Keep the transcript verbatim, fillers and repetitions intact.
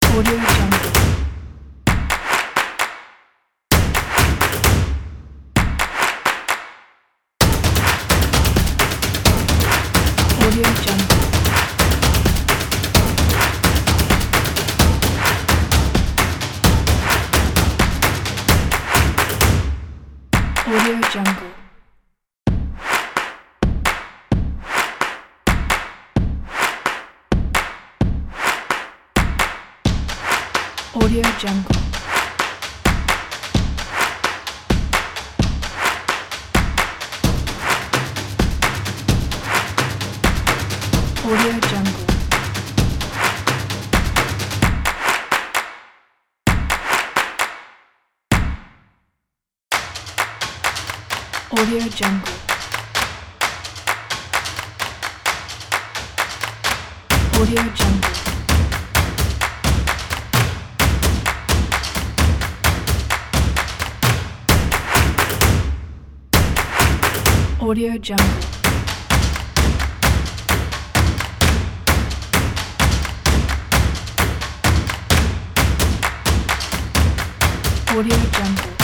Audio Jungle. Audio Jungle. Audio Jungle. Audio Jungle. Audio Jungle. Audio Jungle. Audio Jungle. Audio Jungle. Audio Jungle.